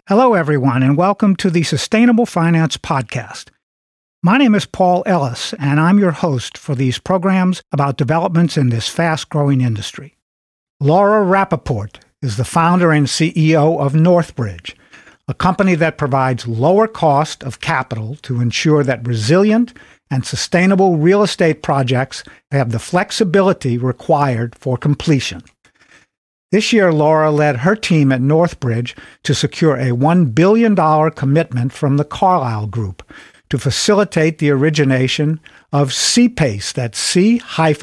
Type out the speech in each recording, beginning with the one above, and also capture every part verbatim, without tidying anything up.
Hello, everyone, and welcome to the Sustainable Finance Podcast. My name is Paul Ellis, and I'm your host for these programs about developments in this fast-growing industry. Laura Rappaport is the founder and C E O of Northbridge, a company that provides lower cost of capital to ensure that resilient and sustainable real estate projects have the flexibility required for completion. This year, Laura led her team at Northbridge to secure a one billion dollars commitment from the Carlyle Group to facilitate the origination of C-PACE, that's C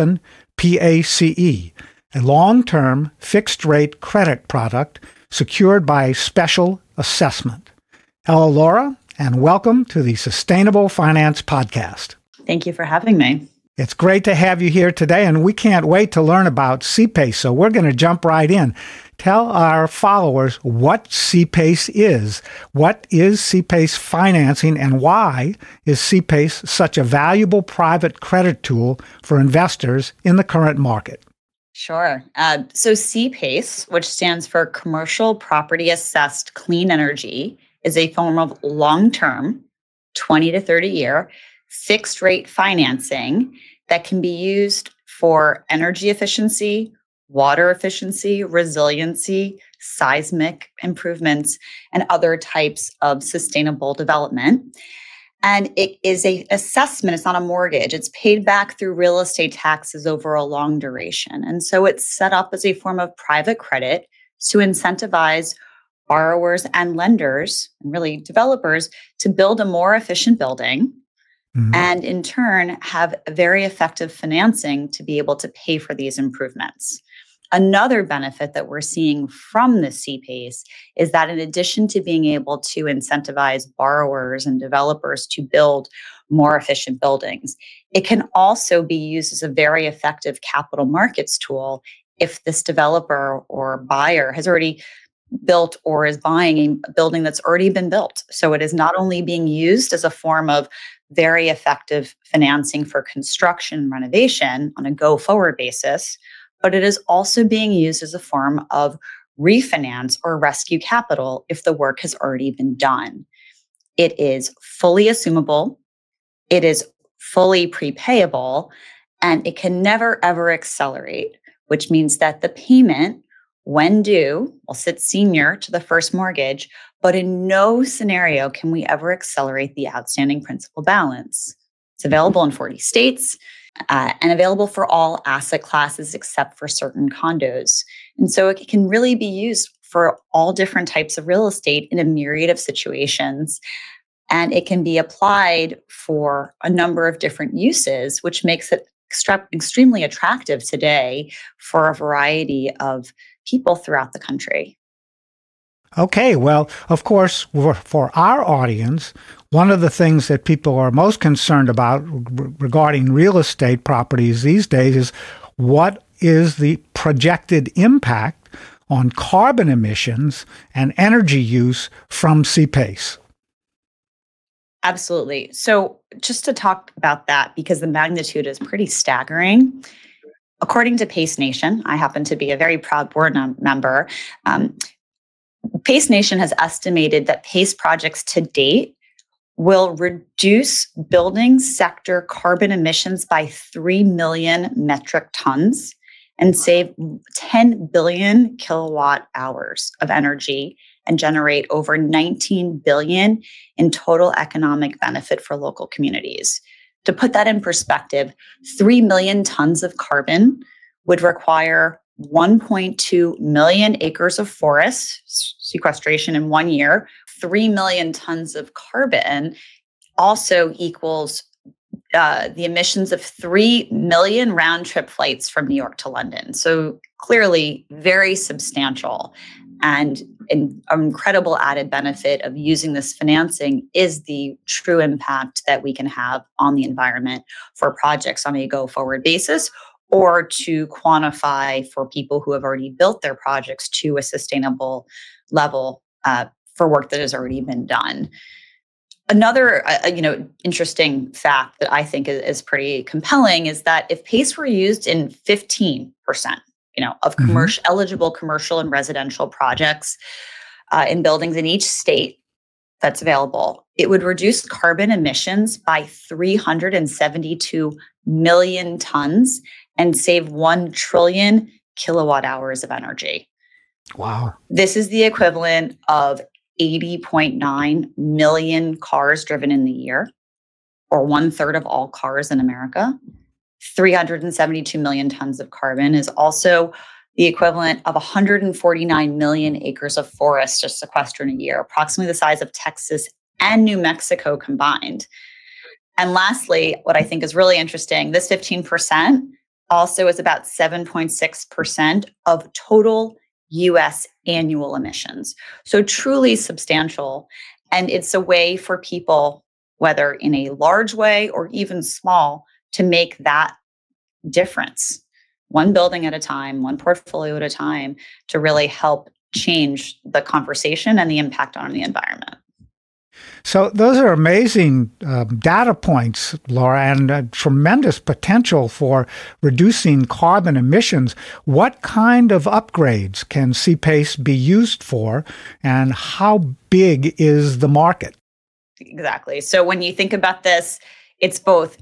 P A C E, a long-term fixed-rate credit product secured by special assessment. Hello, Laura, and welcome to the Sustainable Finance Podcast. Thank you for having me. It's great to have you here today, and we can't wait to learn about C-PACE, so we're going to jump right in. Tell our followers what C-PACE is. What is C-PACE financing, and why is C-PACE such a valuable private credit tool for investors in the current market? Sure. Uh, so C-PACE, which stands for Commercial Property Assessed Clean Energy, is a form of long-term, twenty to thirty year, fixed rate financing that can be used for energy efficiency, water efficiency, resiliency, seismic improvements, and other types of sustainable development. And it is an assessment. It's not a mortgage. It's paid back through real estate taxes over a long duration. And so it's set up as a form of private credit to incentivize borrowers and lenders, and really developers, to build a more efficient building, mm-hmm. and in turn have very effective financing to be able to pay for these improvements. Another benefit that we're seeing from the C-PACE is that in addition to being able to incentivize borrowers and developers to build more efficient buildings, it can also be used as a very effective capital markets tool if this developer or buyer has already built or is buying a building that's already been built. So it is not only being used as a form of very effective financing for construction and renovation on a go-forward basis, but it is also being used as a form of refinance or rescue capital if the work has already been done. It is fully assumable, it is fully prepayable, and it can never ever accelerate, which means that the payment, when due, will sit senior to the first mortgage, but in no scenario can we ever accelerate the outstanding principal balance. It's available in forty states uh, and available for all asset classes except for certain condos. And so it can really be used for all different types of real estate in a myriad of situations. And it can be applied for a number of different uses, which makes it extra- extremely attractive today for a variety of people throughout the country. Okay, well, of course, for our audience, one of the things that people are most concerned about regarding real estate properties these days is what is the projected impact on carbon emissions and energy use from C-PACE? Absolutely. So just to talk about that, because the magnitude is pretty staggering. According to PACE Nation, I happen to be a very proud board num- member. Um, PACE Nation has estimated that PACE projects to date will reduce building sector carbon emissions by three million metric tons and save ten billion kilowatt hours of energy and generate over nineteen billion in total economic benefit for local communities. To put that in perspective, three million tons of carbon would require one point two million acres of forest sequestration in one year. three million tons of carbon also equals uh, the emissions of three million round-trip flights from New York to London. So clearly very substantial. And an incredible added benefit of using this financing is the true impact that we can have on the environment for projects on a go-forward basis, or to quantify for people who have already built their projects to a sustainable level uh, for work that has already been done. Another, uh, you know, interesting fact that I think is, is pretty compelling is that if PACE were used in fifteen percent, you know, of commercial mm-hmm. eligible commercial and residential projects, uh, in buildings in each state that's available, it would reduce carbon emissions by three hundred seventy-two million tons and save one trillion kilowatt hours of energy. Wow. This is the equivalent of eighty point nine million cars driven in the year, or one third of all cars in America. three hundred seventy-two million tons of carbon is also the equivalent of one hundred forty-nine million acres of forest just sequestered in a year, approximately the size of Texas and New Mexico combined. And lastly, what I think is really interesting, this fifteen percent also is about seven point six percent of total U S annual emissions. So truly substantial. And it's a way for people, whether in a large way or even small, to make that difference, one building at a time, one portfolio at a time, to really help change the conversation and the impact on the environment. So those are amazing uh, data points, Laura, and uh, tremendous potential for reducing carbon emissions. What kind of upgrades can C-PACE be used for, and how big is the market? Exactly. So when you think about this, it's both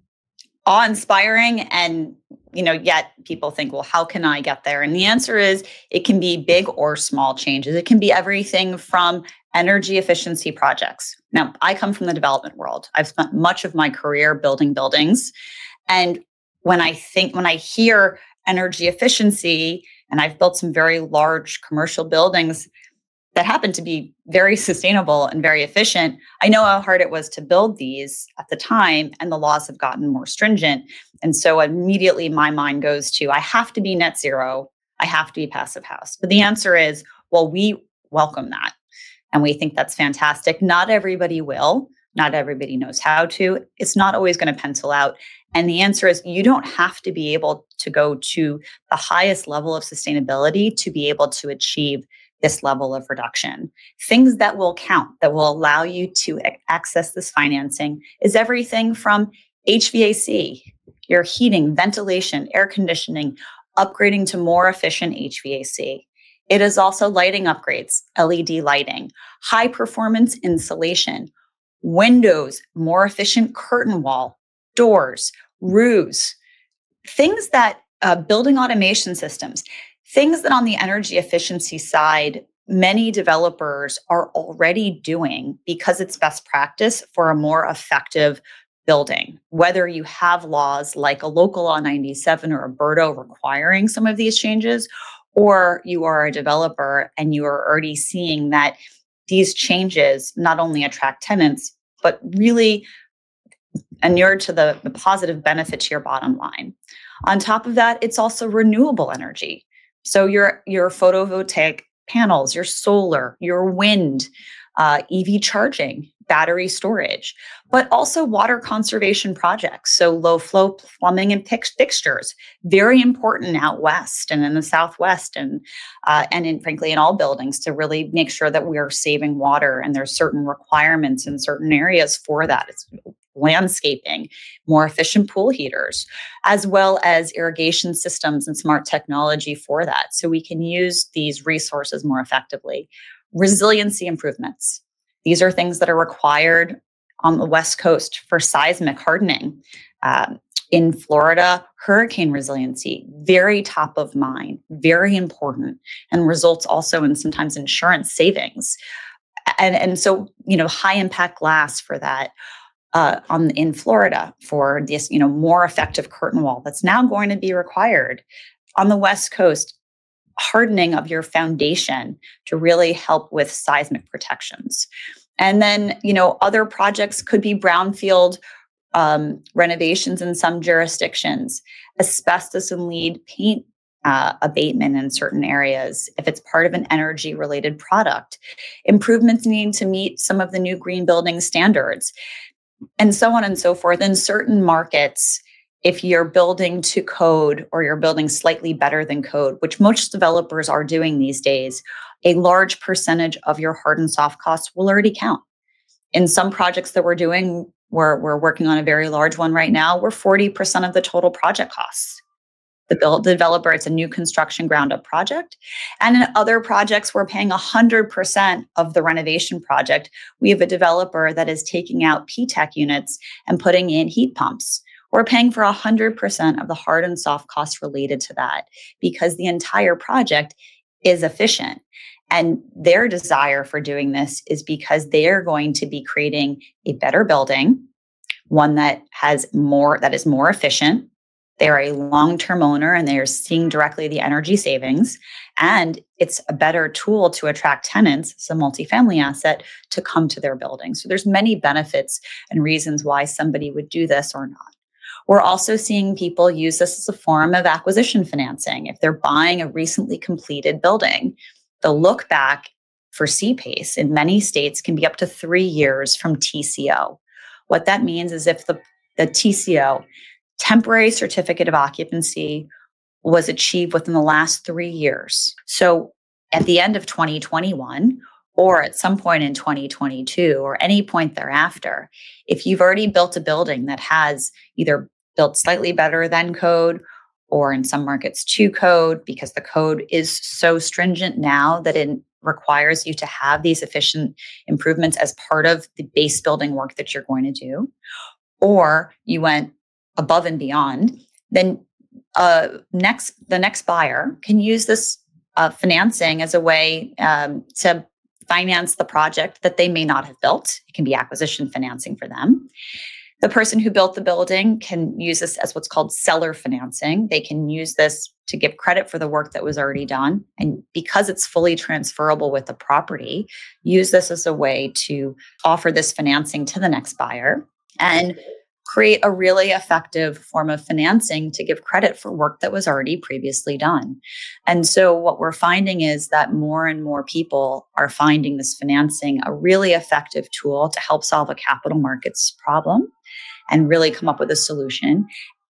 awe-inspiring and, you know, yet people think, well, how can I get there? And the answer is it can be big or small changes. It can be everything from energy efficiency projects. Now, I come from the development world. I've spent much of my career building buildings. And when I think, when I hear energy efficiency, and I've built some very large commercial buildings that happen to be very sustainable and very efficient, I know how hard it was to build these at the time, and the laws have gotten more stringent. And so immediately my mind goes to, I have to be net zero. I have to be passive house. But the answer is, well, we welcome that. And we think that's fantastic. Not everybody will. Not everybody knows how to. It's not always going to pencil out. And the answer is you don't have to be able to go to the highest level of sustainability to be able to achieve this level of reduction. Things that will count, that will allow you to access this financing, is everything from H V A C, your heating, ventilation, air conditioning, upgrading to more efficient H V A C. It is also lighting upgrades, L E D lighting, high performance insulation, windows, more efficient curtain wall, doors, roofs, things that uh, building automation systems, things that on the energy efficiency side, many developers are already doing because it's best practice for a more effective building. Whether you have laws like a local law ninety-seven or a BERDO requiring some of these changes, or you are a developer and you are already seeing that these changes not only attract tenants, but really inure to the, the positive benefit to your bottom line. On top of that, it's also renewable energy. So your, your photovoltaic panels, your solar, your wind, uh, E V charging, battery storage, but also water conservation projects. So low flow plumbing and fix- fixtures, very important out west and in the Southwest, and uh, and in, frankly in all buildings, to really make sure that we are saving water. And there's certain requirements in certain areas for that. It's landscaping, more efficient pool heaters, as well as irrigation systems and smart technology for that. So we can use these resources more effectively. Resiliency improvements. These are things that are required on the West Coast for seismic hardening. Uh, in Florida, hurricane resiliency, very top of mind, very important, and results also in sometimes insurance savings. And, and so, you know, high impact glass for that. Uh, on in Florida for this, you know, more effective curtain wall that's now going to be required. On the West Coast, hardening of your foundation to really help with seismic protections. And then, you know, other projects could be brownfield um, renovations in some jurisdictions, asbestos and lead paint uh, abatement in certain areas, if it's part of an energy-related product, improvements needing to meet some of the new green building standards, and so on and so forth. In certain markets, if you're building to code or you're building slightly better than code, which most developers are doing these days, a large percentage of your hard and soft costs will already count. In some projects that we're doing, we're, we're working on a very large one right now, we're forty percent of the total project costs. the build the developer, it's a new construction ground up project. And in other projects, we're paying one hundred percent of the renovation project. We have a developer that is taking out P TEC units and putting in heat pumps. We're paying for one hundred percent of the hard and soft costs related to that because the entire project is efficient. And their desire for doing this is because they are going to be creating a better building, one that has more, that is more efficient. They are a long-term owner and they are seeing directly the energy savings. And it's a better tool to attract tenants, it's a multifamily asset, to come to their building. So there's many benefits and reasons why somebody would do this or not. We're also seeing people use this as a form of acquisition financing. If they're buying a recently completed building, the look back for C PACE in many states can be up to three years from T C O. What that means is if the, the T C O, temporary certificate of occupancy, was achieved within the last three years. So at the end of twenty twenty-one, or at some point in twenty twenty-two, or any point thereafter, if you've already built a building that has either built slightly better than code, or in some markets to code, because the code is so stringent now that it requires you to have these efficient improvements as part of the base building work that you're going to do, or you went above and beyond, then uh, next the next buyer can use this uh, financing as a way um, to finance the project that they may not have built. It can be acquisition financing for them. The person who built the building can use this as what's called seller financing. They can use this to give credit for the work that was already done. And because it's fully transferable with the property, use this as a way to offer this financing to the next buyer and create a really effective form of financing to give credit for work that was already previously done. And so what we're finding is that more and more people are finding this financing a really effective tool to help solve a capital markets problem and really come up with a solution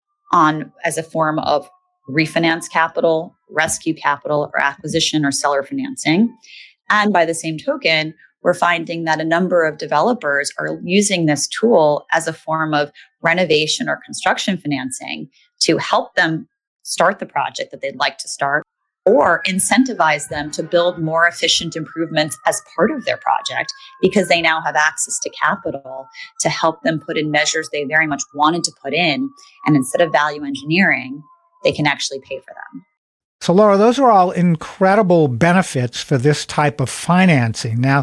on as a form of refinance capital, rescue capital, or acquisition or seller financing. And by the same token, we're finding that a number of developers are using this tool as a form of renovation or construction financing to help them start the project that they'd like to start, or incentivize them to build more efficient improvements as part of their project because they now have access to capital to help them put in measures they very much wanted to put in. And instead of value engineering, they can actually pay for them. So, Laura, those are all incredible benefits for this type of financing. Now,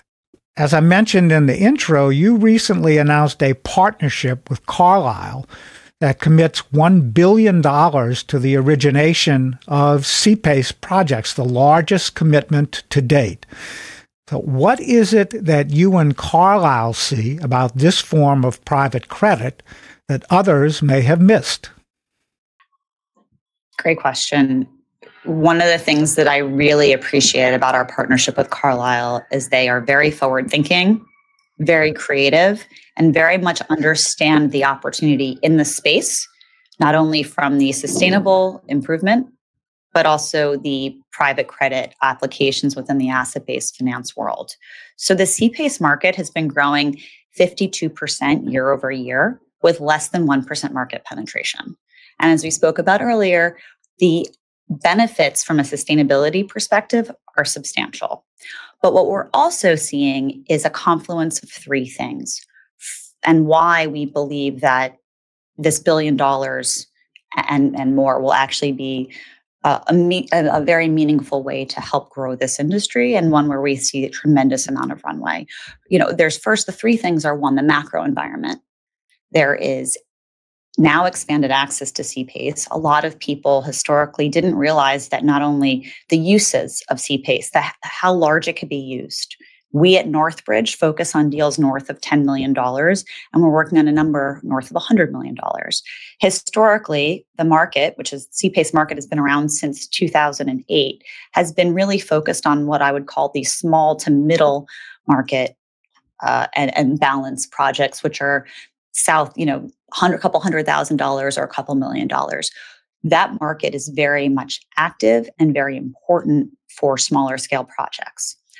as I mentioned in the intro, you recently announced a partnership with Carlyle that commits one billion dollars to the origination of C PACE projects, the largest commitment to date. So what is it that you and Carlyle see about this form of private credit that others may have missed? Great question. One of the things that I really appreciate about our partnership with Carlyle is they are very forward-thinking, very creative, and very much understand the opportunity in the space, not only from the sustainable improvement, but also the private credit applications within the asset-based finance world. So the C PACE market has been growing fifty-two percent year over year with less than one percent market penetration. And as we spoke about earlier, the benefits from a sustainability perspective are substantial. But what we're also seeing is a confluence of three things, and why we believe that this billion dollars and, and more will actually be a, a, a very meaningful way to help grow this industry, and one where we see a tremendous amount of runway. You know, there's first, the three things are: one, the macro environment. There is now expanded access to C PACE. A lot of people historically didn't realize that not only the uses of C PACE, the, how large it could be used. We at Northbridge focus on deals north of ten million dollars, and we're working on a number north of one hundred million dollars. Historically, the market, which is C PACE market, has been around since two thousand eight, has been really focused on what I would call the small to middle market uh, and, and balance projects, which are south, you know, hundred, couple hundred thousand dollars or a couple million dollars. That market is very much active and very important for smaller scale projects.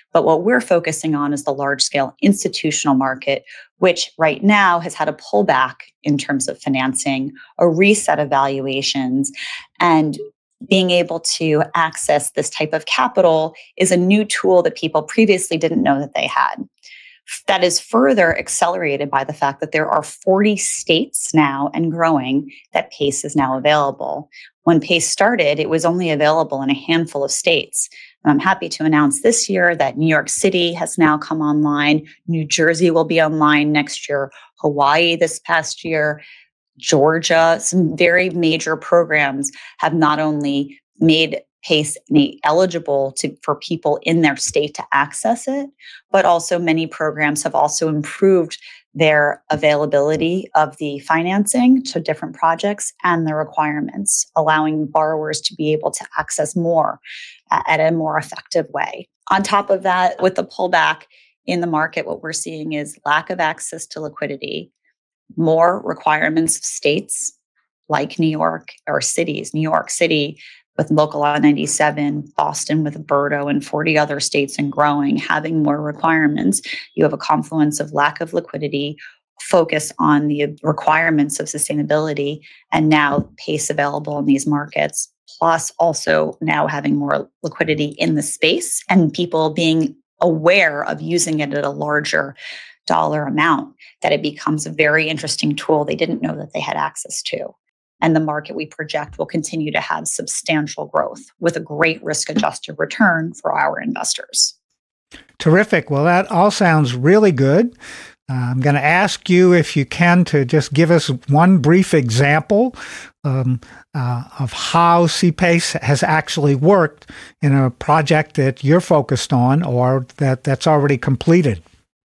But what we're focusing on is the large scale institutional market, which right now has had a pullback in terms of financing, a reset of valuations, and being able to access this type of capital is a new tool that people previously didn't know that they had. That is further accelerated by the fact that there are forty states now and growing that PACE is now available. When PACE started, it was only available in a handful of states. And I'm happy to announce this year that New York City has now come online. New Jersey will be online next year. Hawaii this past year. Georgia, some very major programs have not only made PACE eligible to, for people in their state to access it, but also many programs have also improved their availability of the financing to different projects and the requirements, allowing borrowers to be able to access more uh, at a more effective way. On top of that, with the pullback in the market, what we're seeing is lack of access to liquidity, more requirements of states like New York or cities, New York City with Local Law ninety-seven, Boston with BERDO, and forty other states and growing, having more requirements. You have a confluence of lack of liquidity, focus on the requirements of sustainability, and now PACE available in these markets, plus also now having more liquidity in the space and people being aware of using it at a larger dollar amount, that it becomes a very interesting tool they didn't know that they had access to. And the market we project will continue to have substantial growth with a great risk-adjusted return for our investors. Terrific. Well, that all sounds really good. Uh, I'm going to ask you, if you can, to just give us one brief example um, uh, of how C PACE has actually worked in a project that you're focused on or that, that's already completed.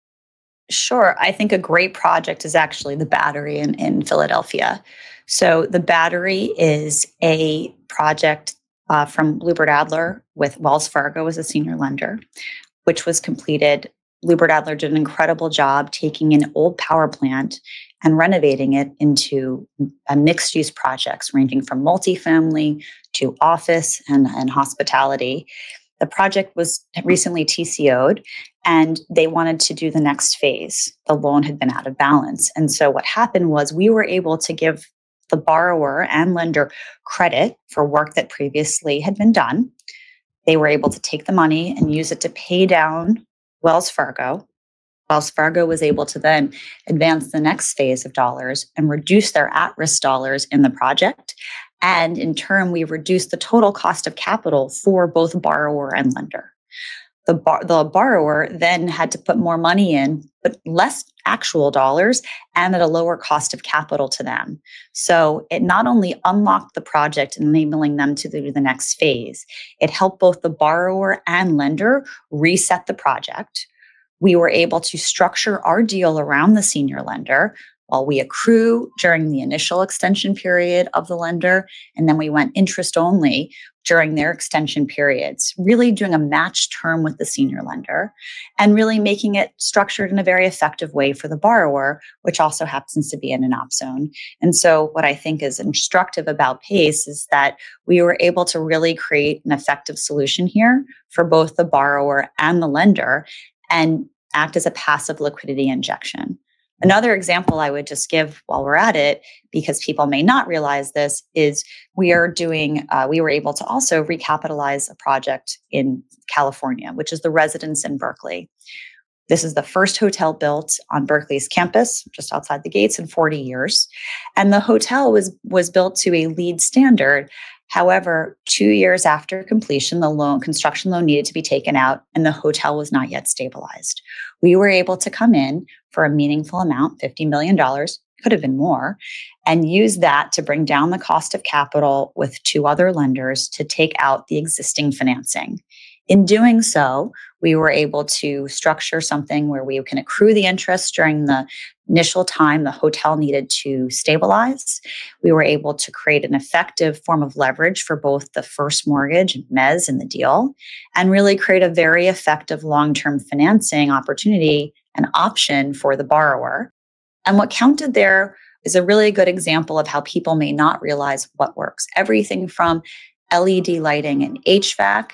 Sure. I think a great project is actually the Battery in, in Philadelphia. So the Battery is a project uh, from Bluebird Adler with Wells Fargo as a senior lender, which was completed. Bluebird Adler did an incredible job taking an old power plant and renovating it into a mixed-use projects ranging from multifamily to office and, and hospitality. The project was recently T C O'd, and they wanted to do the next phase. The loan had been out of balance. And so what happened was we were able to give the borrower and lender credit for work that previously had been done. They were able to take the money and use it to pay down Wells Fargo. Wells Fargo was able to then advance the next phase of dollars and reduce their at-risk dollars in the project. And in turn, we reduced the total cost of capital for both borrower and lender. The, bar- the borrower then had to put more money in, but less actual dollars and at a lower cost of capital to them. So it not only unlocked the project, enabling them to do the next phase, it helped both the borrower and lender reset the project. We were able to structure our deal around the senior lender while we accrue during the initial extension period of the lender, and then we went interest only during their extension periods, really doing a matched term with the senior lender and really making it structured in a very effective way for the borrower, which also happens to be in an op zone. And so what I think is instructive about PACE is that we were able to really create an effective solution here for both the borrower and the lender and act as a passive liquidity injection. Another example I would just give while we're at it, because people may not realize this, is we are doing, uh, we were able to also recapitalize a project in California, which is the Residence Inn Berkeley. This is the first hotel built on Berkeley's campus, just outside the gates, in forty years. And the hotel was, was built to a LEED standard. However, two years after completion, the loan, construction loan needed to be taken out and the hotel was not yet stabilized. We were able to come in for a meaningful amount, fifty million dollars, could have been more, and use that to bring down the cost of capital with two other lenders to take out the existing financing. In doing so, we were able to structure something where we can accrue the interest during the initial time the hotel needed to stabilize. We were able to create an effective form of leverage for both the first mortgage, mezz, in the deal, and really create a very effective long-term financing opportunity and option for the borrower. And what counted there is a really good example of how people may not realize what works. Everything from L E D lighting and H V A C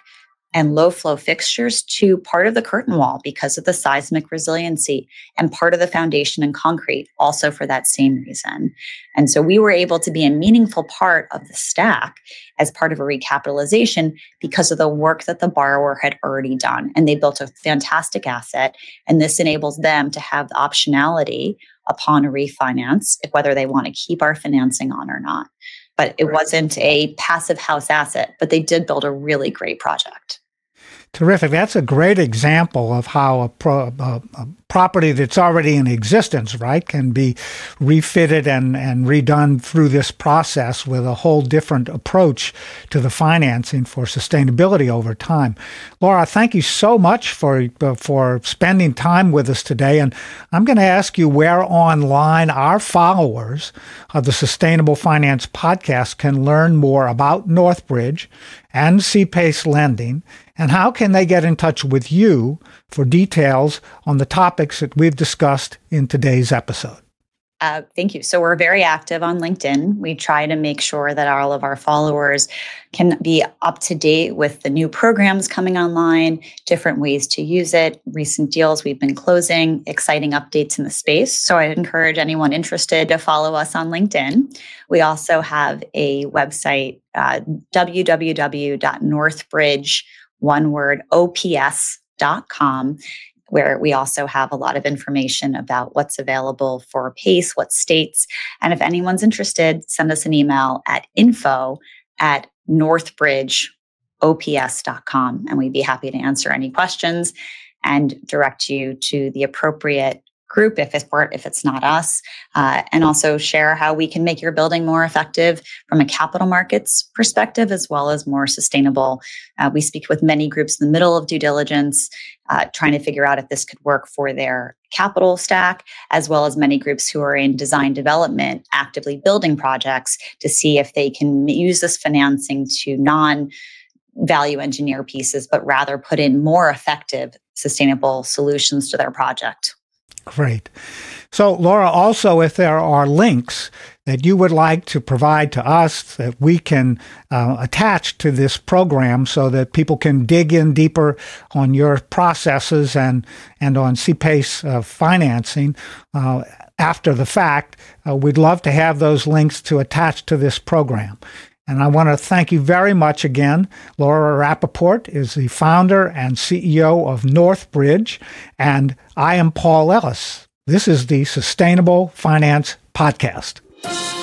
and low flow fixtures to part of the curtain wall because of the seismic resiliency, and part of the foundation and concrete also for that same reason. And so we were able to be a meaningful part of the stack as part of a recapitalization because of the work that the borrower had already done. And they built a fantastic asset. And this enables them to have the optionality upon a refinance, if whether they want to keep our financing on or not. But it wasn't a passive house asset, but they did build a really great project. Terrific. That's a great example of how a, pro, a, a property that's already in existence, right, can be refitted and, and redone through this process with a whole different approach to the financing for sustainability over time. Laura, thank you so much for, uh, for spending time with us today. And I'm going to ask you where online our followers of the Sustainable Finance Podcast can learn more about Northbridge and C-PACE lending, and how can they get in touch with you for details on the topics that we've discussed in today's episode? Uh, thank you. So we're very active on LinkedIn. We try to make sure that all of our followers can be up to date with the new programs coming online, different ways to use it, recent deals we've been closing, exciting updates in the space. So I encourage anyone interested to follow us on LinkedIn. We also have a website, uh, w w w dot northbridge, one word, O P S dot com, where we also have a lot of information about what's available for PACE, what states. And if anyone's interested, send us an email at info at northbridge o p s dot com, and we'd be happy to answer any questions and direct you to the appropriate group if it's, if it's not us, uh, and also share how we can make your building more effective from a capital markets perspective, as well as more sustainable. Uh, we speak with many groups in the middle of due diligence, uh, trying to figure out if this could work for their capital stack, as well as many groups who are in design development, actively building projects to see if they can use this financing to non value engineer pieces, but rather put in more effective, sustainable solutions to their project. Great. So, Laura, also, if there are links that you would like to provide to us that we can uh, attach to this program so that people can dig in deeper on your processes and, and on C-PACE uh, financing uh, after the fact, uh, we'd love to have those links to attach to this program. And I want to thank you very much again. Laura Rappaport is the founder and C E O of Northbridge, and I am Paul Ellis. This is the Sustainable Finance Podcast.